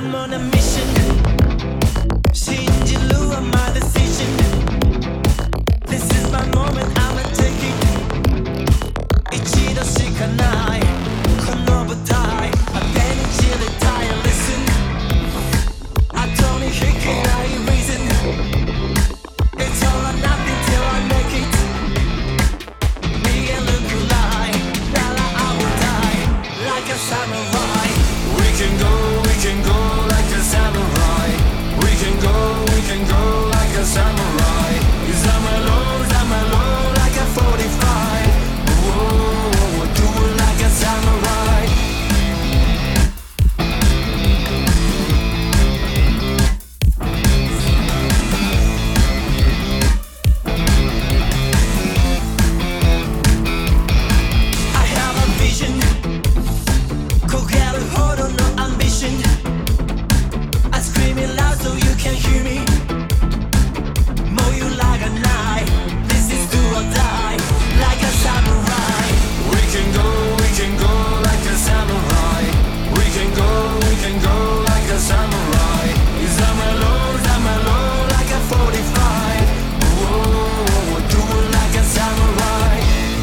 I'm on a mission. 신진루 on my decision. This is my moment, I'ma take it. 一度しかないこの舞台。当てに散りたい Listen. 後に引けない reason. It's all or nothing till I make it. 見えるくらいなら I will die like a samurai. We can go like a samurai. We can go like a samurai. Zamalo like a 45. Whoa, do it like a samurai. I have a vision. 焦げるほどの ambition. I scream it loud so you can hear me. もう揺らがない This is do or die like a samurai. We can go like a samurai. We can go like a samurai. Zamalo like a 45. Whoa, do it like a samurai.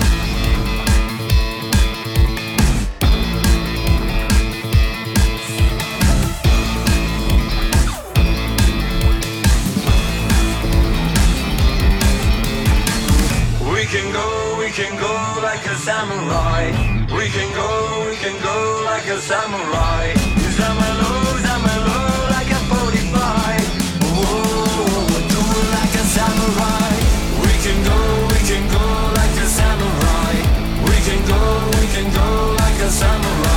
We can go like a samurai. We can go like a samurai. Zamalo like a 45. Whoa, do it like a samurai. We can go like a samurai. We can go like a samurai.